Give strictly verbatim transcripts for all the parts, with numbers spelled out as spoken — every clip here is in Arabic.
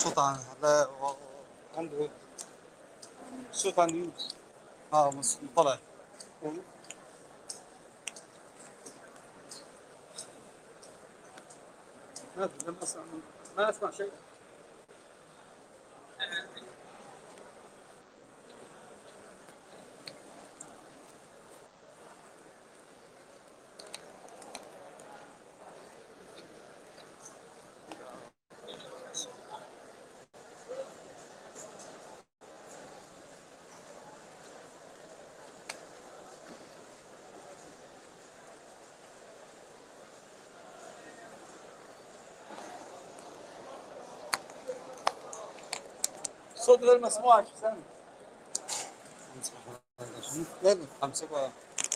صوت عن هتلاقي و- عنده ايه؟ صوت عن يونس. اه مص- طلع. ما أدري، لم اسمع ما اسمع شيء. الصوت غير مسموع يا سامي. يلا امسكها.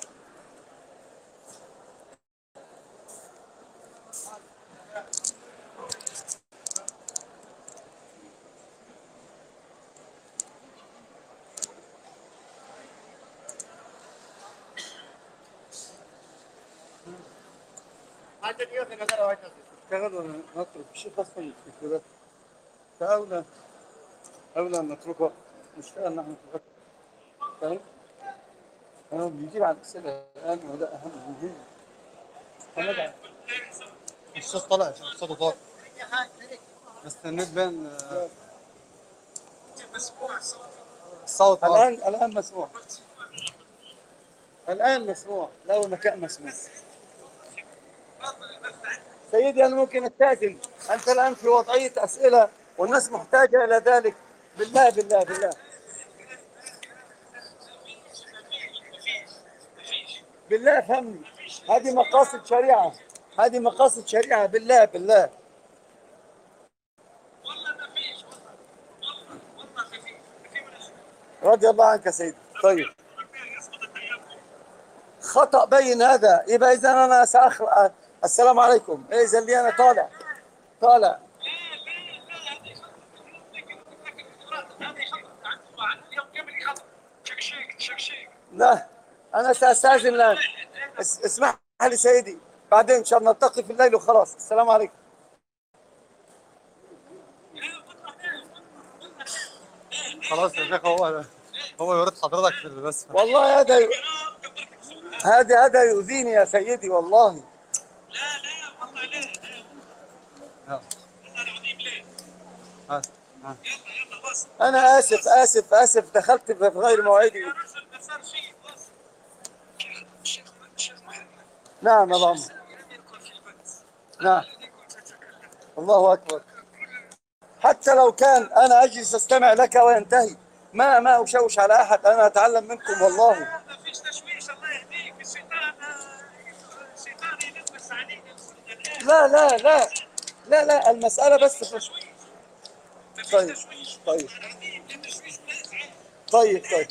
اشتغل ولا نترك شيء خاص في كده. فأولى أولى أن نتركه نشتغل نحن فقط. فاهم؟ أنا بيجيب على الأسئلة الآن وده أهم مهم. فنرجع. الصوت طلع، الصوت طلع. استنيت بين آه، الصوت الآن الآن مسموع. الآن مسموع، لا مكان مسموع. سيدي أنا ممكن أستأذن، أنت الآن في وضعية أسئلة والناس محتاجة إلى ذلك. بالله بالله بالله بالله فهمني. هذه مقاصد شريعة، هذه مقاصد شريعة. بالله بالله. رضي الله عنك يا سيدي. طيب خطأ بين هذا، يبقى إذا أنا سأخلق. السلام عليكم. إذا اللي أنا طالع طالع. لا أنا سأستأذن الآن. اس- اسمح لي سيدي، بعدين إن شاء الله نلتقي في الليل وخلاص. السلام عليكم. خلاص يا شيخ، هو هو يريد حضرتك في بس. والله هذا ي... هذا هذا يؤذيني يا سيدي والله. يلا. ها. ها. أنا آسف آسف آسف، دخلت في غير موعدي. نعم يا عم. نعم. الله أكبر. حتى لو كان أنا أجلس أستمع لك وينتهي، ما ما أشوش على أحد، أنا أتعلم منكم والله. ما فيش تشويش، الله يهديك. الشيطان الشيطان يلبس عليك. لا لا لا لا لا المسألة بس في... طيب طيب طيب طيب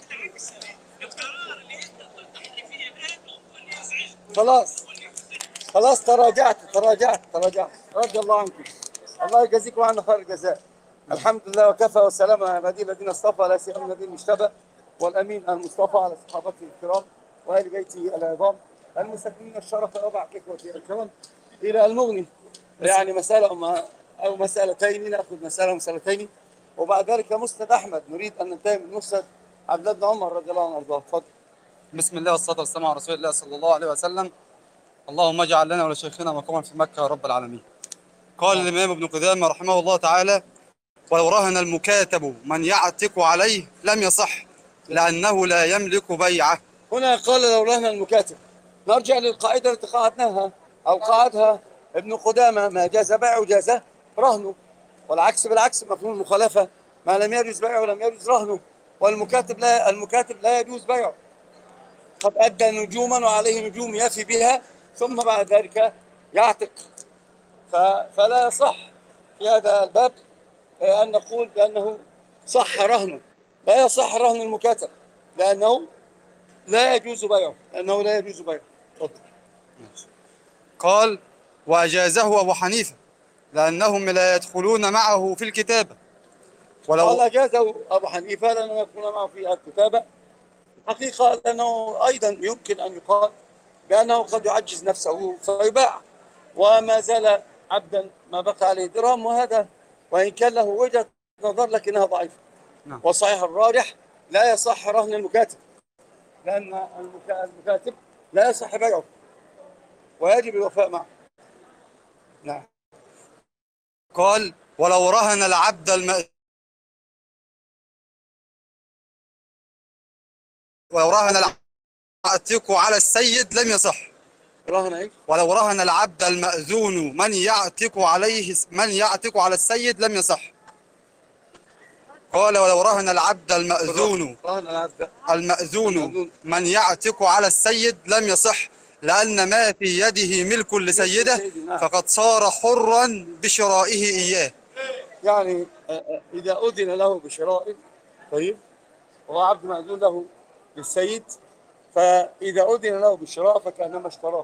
خلاص خلاص تراجعت تراجعت تراجعت. رضي الله عنكم. الله يجازيكم عنا خير الجزاء. الحمد لله وكفى والسلام على عباده الذين اصطفى، لا سيما الذين اجتبى، والامين المصطفى على صحابته الكرام واهل بيته العظام المسكنين الشرف وابع كفوته الكرام الى المغني. يعني مساله ما او مسالتين، ناخذ مساله مسالتين وبعد ذلك مسند احمد. نريد ان ننتهي من مسند عبد الله بن عمر رضي الله عنه وارضاه. اتفضل. بسم الله والصلاه والسلام على رسول الله صلى الله عليه وسلم. اللهم اجعل لنا ولشيخنا مقاما في مكه يا رب العالمين. قال الامام ابن قدامه رحمه الله تعالى: ولو رهن المكاتب من يعتق عليه لم يصح، لأنه لا يملك بيعه. هنا قال لو رهن المكاتب. نرجع للقاعدة التي قاعدناها أو قاعدها ابن قدامة: ما جاز بيعه جاز رهنه، والعكس بالعكس مفهوم المخالفة: ما لم يجوز بيعه لم يجوز رهنه. والمكاتب لا المكاتب لا يجوز بيعه، قد أدى نجوما وعليه نجوم يفي بها ثم بعد ذلك يعتق. فلا يصح في هذا الباب أن نقول بأنه صح رهنه. لا يصح رهن المكاتب لأنه لا يجوز بيعه، لأنه لا يجوز بيعه. قال: وأجازه أبو حنيفة لأنهم لا يدخلون معه في الكتابة. ولو قال أجازه أبو حنيفة لأنه يدخلون معه في الكتابة، حقيقة لأنه أيضا يمكن أن يقال بأنه قد يعجز نفسه فيباع وما زال عبدا ما بقى عليه درهم، وهذا وإن كان له وجهة نظر لكنها ضعيفة. نعم. وصحيح الراجح لا يصح رهن المكاتب، لأن المكا- المكاتب لا يصح بيعه ويجب الوفاء معه. نعم. قال ولو رهن العبد الم... ولو رهن العاتق على السيد لم يصح. رهن ايه؟ ولو رهن العبد المأذون من يعتق عليه من يعتق على السيد لم يصح. قال ولو رهن العبد المأذون رهن العبد المأذون المأذون من يعتق على السيد لم يصح، لأن ما في يده ملك لسيده نعم. فقد صار حرا بشرائه إياه. يعني آه، آه، إذا أذن له بشراء، طيب، هو عبد مأذون له للسيد، فإذا أذن له بالشراء فكأنما اشتراه.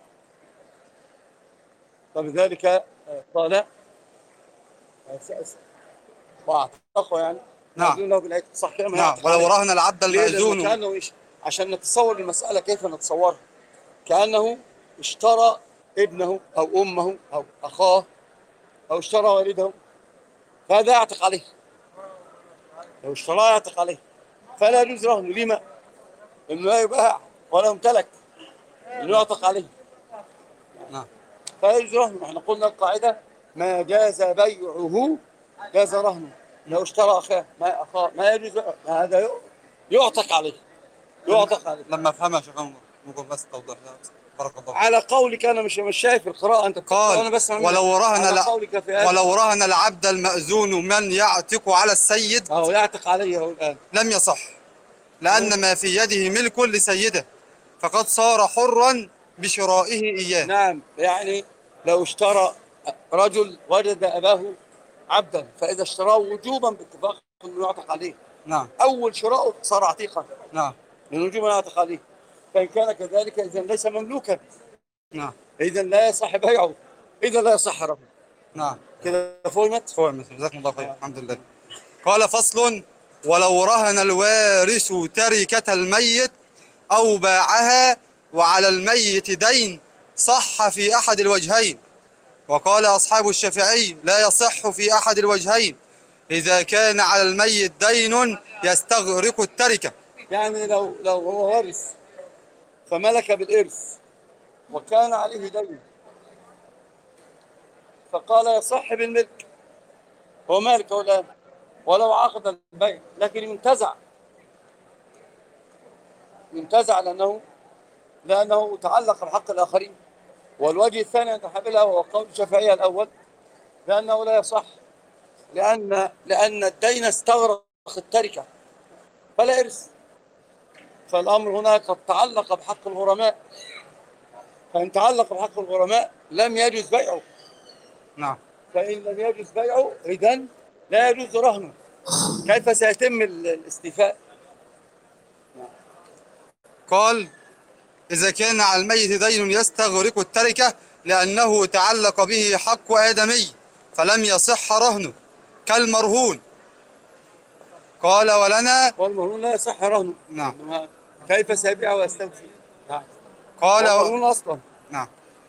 فلذلك آه، قال آه، س- وأعتقه يعني نعم. مأذون له بالعتق، صح كده؟ ما نعم. يعتق ولو عليه. رهن العبد ليه؟ لأنه المأذون كأنه إيش؟ عشان نتصور المسألة كيف نتصورها، كأنه اشترى ابنه أو أمه أو أخاه أو اشترى والده، فهذا يعتق عليه. لو اشتراه يعتق عليه، فلا يجوز رهنه. لما؟ إنه لا يباع ولا يمتلك، إنه يعتق عليه. نعم. فلا يجوز رهنه. احنا قلنا القاعدة ما جاز بيعه جاز رهنه. لو اشترى أخاه ما أخاه ما يجوز بيعه. هذا يعتق عليه، يعتق عليه. لما افهمها يا شيخ عمر ممكن بس توضح لها. بارك الله. على قولك أنا مش مش شايف القراءة، أنت بتقرأ وأنا قال بسمع منك. ولو رهن على لا قولك في هذا ولو رهن العبد المأذون من يعتق على السيد أهو يعتق عليه أهو الآن. لم يصح، لأن ما في يده ملك لسيده فقد صار حرا بشرائه إياه. نعم. يعني لو اشترى رجل وجد أباه عبدا، فإذا اشتراه وجوبا باتفاق أنه يعتق عليه، نعم. أول شراءه صار عتيقا نعم. من وجوبا يعتق عليه. فإن كان كذلك إذا ليس مملوكا، نعم. إذا لا يصح بيعه، إذا لا يصح رهنه. نعم. كده فهمت؟ فهمت. جزاكم الله خير. الحمد لله. قال فصل ولو رهن الوارث تركة الميت أو باعها وعلى الميت دين صح في أحد الوجهين. وقال أصحاب الشافعي لا يصح في أحد الوجهين إذا كان على الميت دين يستغرق التركة. يعني لو لو هو وارث فملك بالإرث وكان عليه دين، فقال يصح بالملك، هو مالك هو الآن ولو عقد البيع، لكن ينتزع، ينتزع لأنه لأنه تعلق بحق الآخرين. والوجه الثاني أن تحملها وهو قول الشافعية الأول، لأنه لا يصح، لأن لأن الدين استغرق التركة فلا إرث. فالأمر هنا قد تعلق بحق الغرماء، فإن تعلق بحق الغرماء لم يجوز بيعه. نعم. فإن لم يجوز بيعه إذن لا يجوز رهنه. كيف سيتم الاستيفاء؟ قال إذا كان على الميت دين يستغرق التركة لأنه تعلق به حق آدمي فلم يصح رهنه كالمرهون. قال ولنا والمرهون لا يصح رهنه. نعم. كيف سيبيع ويستوفي؟ نعم. قال والمرهون أصلا. نعم.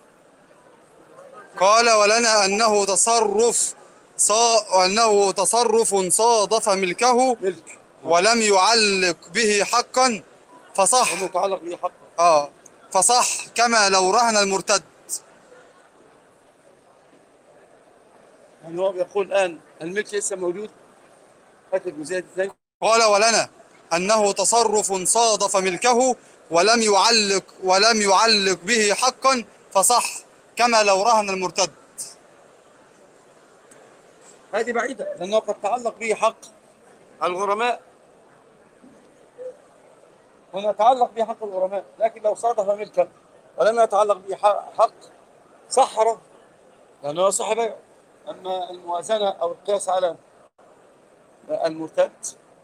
قال ولنا أنه تصرف صا... أنه تصرف صادف ملكه ملك ولم يعلق به حقا فصح. ومتعلق به حقا. اه فصح كما لو رهن المرتد. يعني هو بيقول الآن الملك لسه موجود. هات الجزئية ازاي؟ قال ولنا أنه تصرف صادف ملكه ولم يعلق ولم يعلق به حقا فصح كما لو رهن المرتد. هذه بعيدة لأنه قد تعلق به حق الغرماء، هنا تعلق به حق الغرماء، لكن لو صادف ملكا ولم يتعلق به حق صح رهن لأنه صح بيعه. أما الموازنة أو القياس على المرتد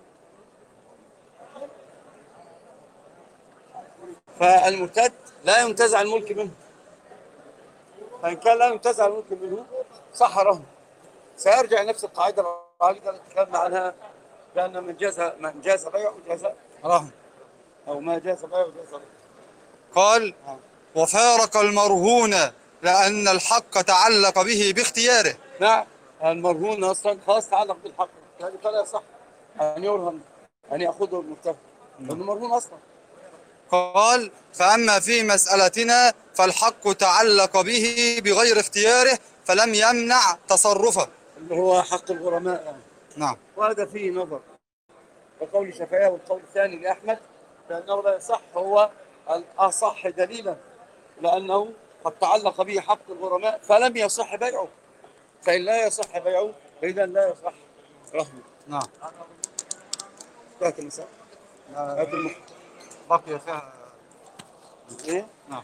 فالمرتد لا ينتزع الملك منه، فإن كان لا ينتزع الملك منه صح رهن. سيرجع نفس القاعدة الراجعة التي تكلمنا عنها، لأن من جاز من جاز بيعه جاز رهن، أو ما جاز بيعه جاز رهن. قال وفارق المرهون لأن الحق تعلق به باختياره. نعم. المرهون اصلا خاص تعلق بالحق، يعني فلا يصح ان يرهن، ان ياخذه المتهم، لانه مرهون اصلا. قال فأما في مسألتنا فالحق تعلق به بغير اختياره فلم يمنع تصرفه. اللي هو حق الغرماء يعني. نعم. وهذا فيه نظر، وقول الشافعية والقول الثاني لأحمد بأنه لا يصح، هو الأصح دليلا، لأنه قد تعلق به حق الغرماء فلم يصح بيعه، فإن لا يصح بيعه إذا لا يصح رهنه. نعم. ذات المساء هذا المخ... بقي فيها. إيه؟ نعم.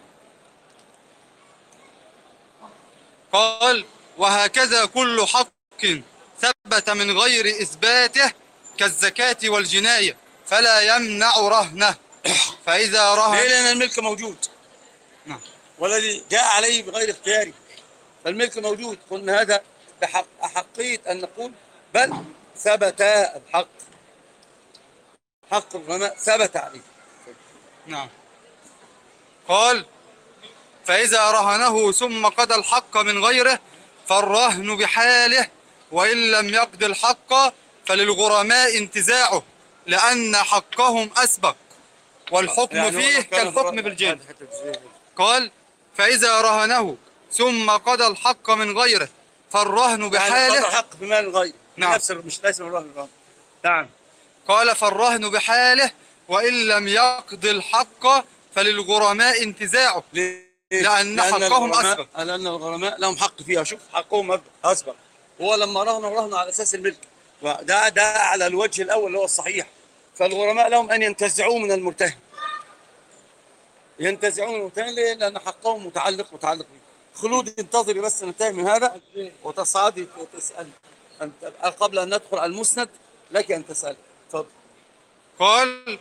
قال وهكذا كل حق ثبت من غير إثباته كالزكاة والجناية فلا يمنع رهنه. فإذا ليه؟ رهن. لأن الملك موجود. نعم. والذي جاء عليه بغير اختياره، فالملك موجود. قلنا هذا بحق أحقية أن نقول بل ثبت الحق، حق الغرماء ثبت عليه. نعم. قال فإذا رهنه ثم قضى الحق من غيره فالرهن بحاله، وإن لم يقض الحق فللغرماء انتزاعه لأن حقهم أسبق والحكم يعني فيه كالحكم بالجن. قال فإذا رهنه ثم قضى الحق من غيره فالرهن بحاله. يعني قضى الحق بمال الغير. نعم. نفس مش ليس من الرهن الرهن. نعم. قال فالرهن بحاله وإن لم يقض الحق فللغرماء انتزاعه لأن حقهم أسبق. لأن الغرماء لهم حق فيها. شوف حقهم أسبق. هو لما رهنوا رهنوا على أساس الملك، وده ده على الوجه الأول اللي هو الصحيح. فالغرماء لهم أن ينتزعوه من المرتهن، ينتزعون من المرتهن. ليه؟ لأن حقهم متعلق متعلق به. خلود انتظري بس ننتهي من هذا وتصعدي تسأل أنت قبل أن ندخل على المسند. لك أن تسأل. تفضل. قال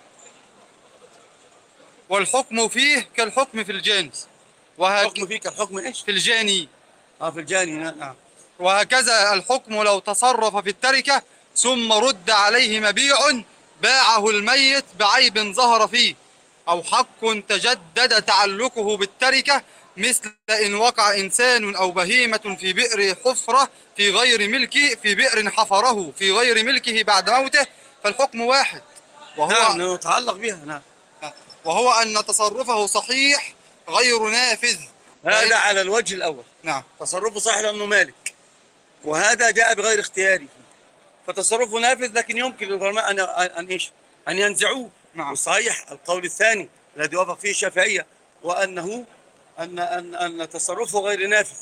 والحكم فيه كالحكم في الجانس. الحكم فيه كالحكم ايش؟ في الجاني. اه في الجاني. نعم. وهكذا الحكم لو تصرف في التركة ثم رد عليه مبيع باعه الميت بعيب ظهر فيه، أو حق تجدد تعلقه بالتركة مثل إن وقع إنسان أو بهيمة في بئر حفرة في غير ملكه في بئر حفره في غير ملكه بعد موته فالحكم واحد، وهو نعم يتعلق بها. نعم. وهو أن تصرفه صحيح غير نافذ. هذا على الوجه الأول. نعم. تصرفه صحيح لأنه مالك، وهذا جاء بغير اختياري، فتصرفه نافذ، لكن يمكن للغرماء أن أن إيش؟ أن ينزعوه. نعم. وصحيح القول الثاني الذي وافق فيه الشافعية، وأنه أن أن أن تصرفه غير نافذ،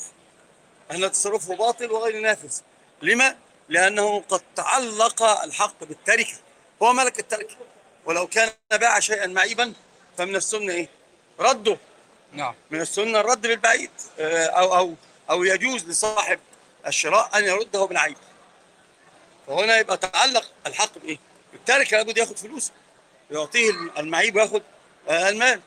أن تصرفه باطل وغير نافذ. لما؟ لأنه قد تعلق الحق بالتركة، هو ملك التركة، ولو كان باع شيئا معيبا فمن السنة إيه؟ رده. نعم. من السنة الرد بالبعيد، أو أو أو يجوز لصاحب الشراء أن يرده بالعيب. فهنا يبقى تعلق الحق بإيه؟ بالتركة، لابد ياخد فلوسه، يعطيه المعيب وياخد المال.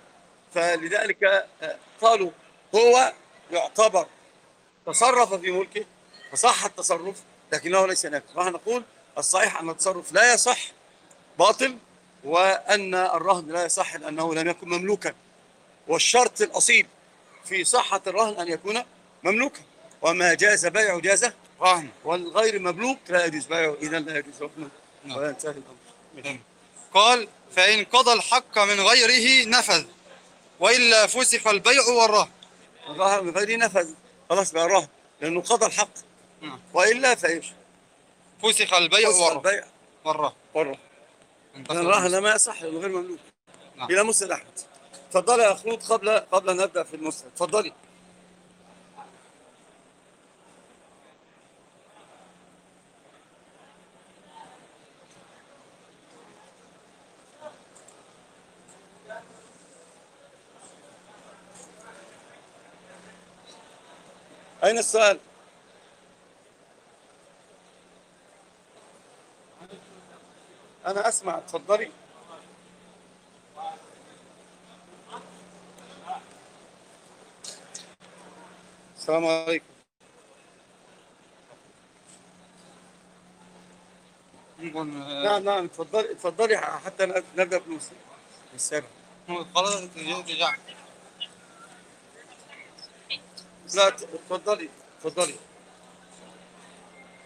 فلذلك قالوا هو يعتبر تصرف في ملكه فصح التصرف، لكنه ليس نافذ. نحن نقول الصحيح أن التصرف لا يصح، باطل، وأن الرهن لا يصح لأنه لم يكن مملوكا. والشرط الأصيل في صحة الرهن أن يكون مملوكا، وما جاز بيعه جاز رهن، والغير مملوك لا يجوز بيعه، إذا لا يجوز رهنه. نعم. وينتهي الأمر. قال فإن قضى الحق من غيره نفذ وإلا فسخ البيع والرهن. الرهن من غيره نفذ، خلاص بقى رهن لأنه قضى الحق. نعم. وإلا فإيش؟ فسخ البيع فسخ والرهن. البيع والرهن. والرهن. الرهن ما يصح لأنه غير مملوك. نعم. إلى مسند أحمد. تفضلي يا خلود قبل قبل أن نبدأ في المسند. تفضلي. أين السؤال؟ أنا أسمع. تفضلي. السلام عليكم. نعم نعم تفضلي تفضلي حتى نبدأ بالمسند. السابع. خلاص ترجع. لا تفضلي تفضلي.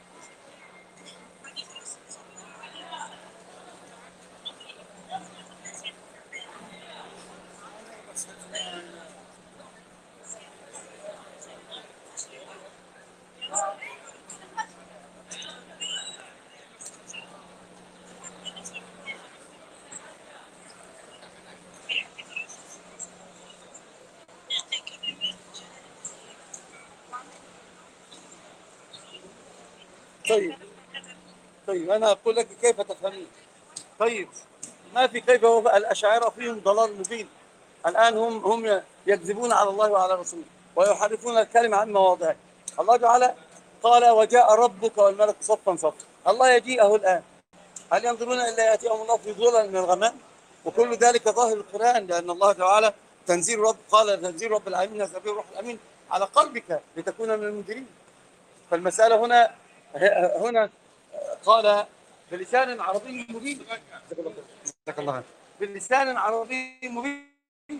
طيب طيب أنا أقول لك كيف تفهمين. طيب ما في كيف، هو الأشاعرة فيهم ضلال مبين. الآن هم هم يكذبون على الله وعلى رسوله ويحرفون الكلمة عن مواضعه. الله تعالى قال وجاء ربك والملك صفا صفا. الله يجيئه الآن. هل ينظرون إلا يأتيهم الله في ظلل من الغمام؟ وكل ذلك ظاهر القرآن، لأن الله تعالى تنزيل رب، قال تنزيل رب العالمين نزل به الروح الأمين على قلبك لتكون من المنذرين. فالمسألة هنا هنا قال بلسان عربي مبين. جزاك الله خير. بلسان عربي مبين.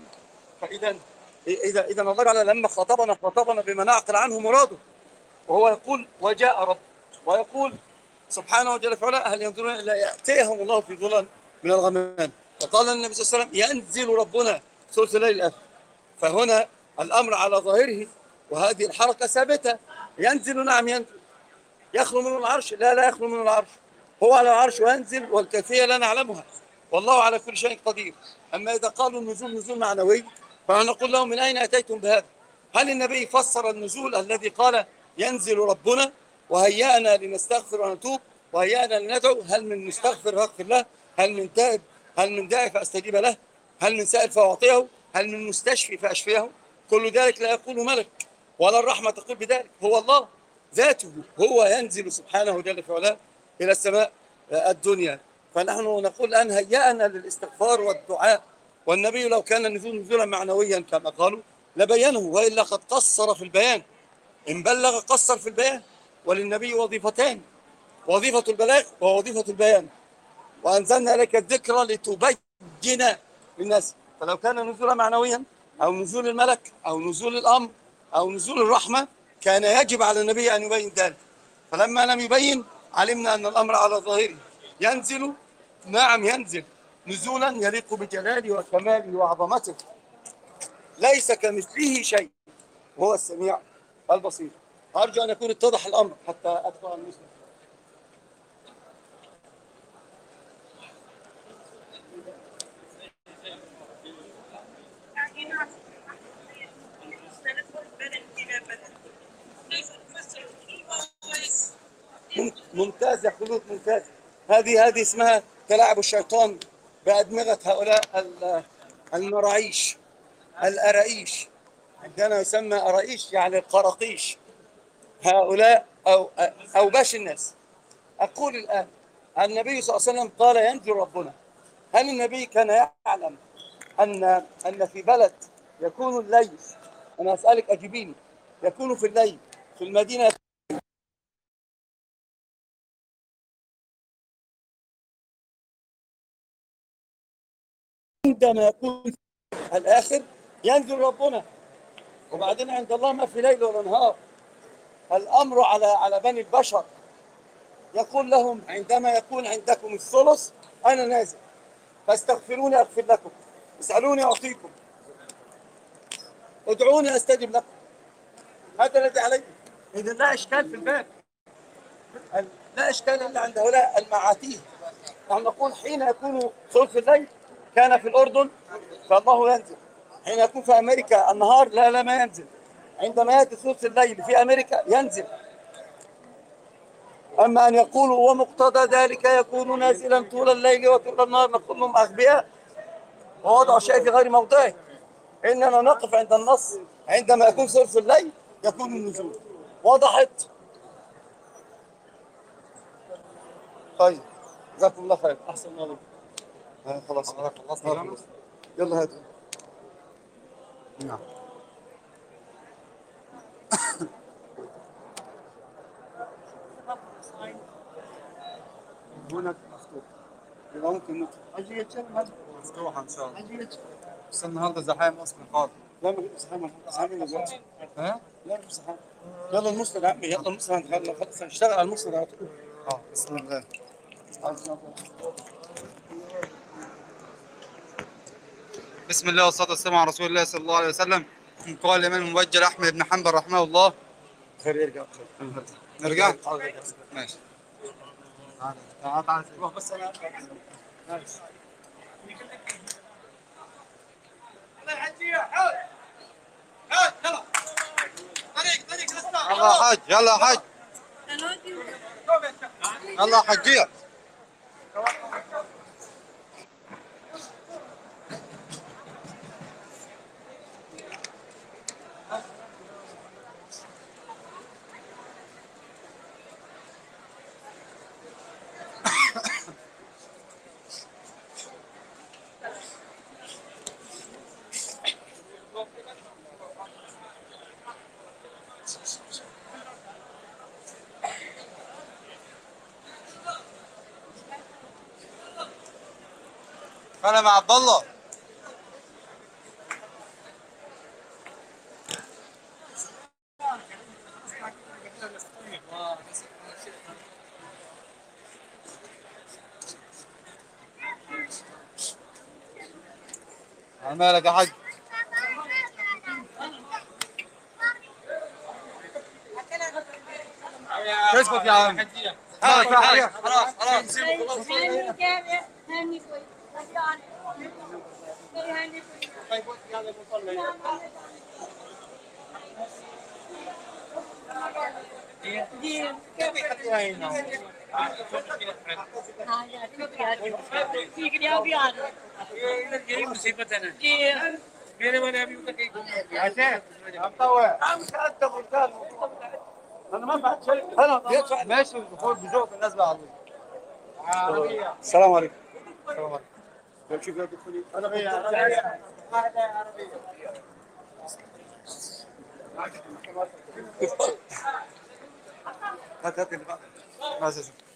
فإذا إذا إذا الله تعالى لما خاطبنا خاطبنا بما نعقل عنه مراده، وهو يقول وجاء رب، ويقول سبحانه وجل فعلا هل ينظرون الا ياتيهم الله في ظلال من الغمام. وقال النبي صلى الله عليه وسلم ينزل ربنا ثلث الليل الاخر. فهنا الامر على ظاهره، وهذه الحركه ثابته. ينزل، نعم ينزل. يخلو منه العرش؟ لا لا يخلو منه العرش. هو على العرش وينزل، والكيفيه لا نعلمها، والله على كل شيء قدير. اما اذا قالوا النزول نزول معنوي فنقول لهم من اين اتيتم بهذا؟ هل النبي فسر النزول الذي قال ينزل ربنا وهيأنا لنستغفر ونتوب وهيأنا لندعو؟ هل من مستغفر فاغفر له؟ هل من تائب؟ هل من داعي فاستجيب له؟ هل من سائل فاعطيه؟ هل من مستشفي فاشفيه؟ كل ذلك لا يقول ملك، ولا الرحمه تقول بذلك. هو الله ذاته هو ينزل سبحانه جل في علاه الى السماء الدنيا. فنحن نقول الان هيأنا للاستغفار والدعاء. والنبي لو كان النزول نزولا معنويا كما قالوا لبينه، والا قد قصر في البيان. ان بلغ قصر في البيان. وللنبي وظيفتان، وظيفه البلاغ ووظيفه البيان. وانزلنا اليك الذكر لتبين للناس. فلو كان نزولا معنويا او نزول الملك او نزول الامر او نزول الرحمه كان يجب على النبي ان يبين ذلك. فلما لم يبين علمنا ان الامر على ظاهره. ينزل، نعم ينزل نزولا يليق بجلاله وكماله وعظمته. ليس كمثله شيء وهو السميع البصير. أرجو أن يكون اتضح الأمر حتى أدخل المسلم. ممتاز يا خلود، ممتاز. هذه هذه اسمها تلاعب الشيطان بأدمغة هؤلاء المراعيش الأرائيش. عندنا يسمى أرائيش يعني القراقيش. هؤلاء أو أو باش الناس. أقول الآن النبي صلى الله عليه وسلم قال ينزل ربنا. هل النبي كان يعلم أن أن في بلد يكون الليل، أنا أسألك أجيبيني، يكون في الليل في المدينة عندما يكون الآخر ينزل ربنا؟ وبعدين عند الله ما في ليل ولا نهار. الأمر على على بني البشر. يقول لهم عندما يكون عندكم الثلث أنا نازل، فاستغفروني أغفر لكم، اسألوني أعطيكم، ادعوني أستجب لكم. هذا الذي عليه. إذا لا إشكال في الباب، لا إشكال إلا عند هؤلاء المعاتيه. نحن نقول حين يكون ثلث الليل كان في الأردن فالله ينزل. حين يكون في أمريكا النهار لا لا ما ينزل. عندما يأتي ثلث الليل في أمريكا ينزل. أما أن يقولوا ومقتضى ذلك يكون نازلا طول الليل وطول النهار، نقول لهم أغبياء ووضعوا شيء في غير موضعه. إننا نقف عند النص. عندما يكون ثلث الليل يكون النزول. وضحت؟ طيب جزاكم الله خير. أحسن الله عليكم. آه خلاص خلصنا. يلا هاتوا. نعم. هناك مفتوح. يبقى ممكن ندخل. عايزين يتشرب مفتوحة إن شاء الله. بس النهارده زحام أصلا خالص. لا ما فيش زحام، زحام دلوقتي. ها؟ لا ما فيش زحام. يلا المسند يا عمي، يلا المسند خلاص هنشتغل على المسند على طول. اه بسم الله. بسم الله والصلاة والسلام على رسول الله صلى الله عليه وسلم. قال الإمام المبجل أحمد بن حنبل رحمه الله. خير يرجع. نرجع؟ ماشي. تعال تعال روح بس أنا. يلا حاج، يلا حاج. يلا حجية. انا مع عبد الله. على مالك يا حاج؟ اسكت يا عم. خلاص خلاص خلاص. هاني جامع هاني كويس هاني ठीक है अभी आ रहे हैं यही मुसीबत है ना जी मेरे वाले अभी तक انت انت بركان انا ما بعد شيء انا ماشي الدخول بذوق الناس بعض. السلام عليكم. السلام عليكم. شوف يا دخولي انا غير عربيه هات هات اللي بعد. ما أساسا.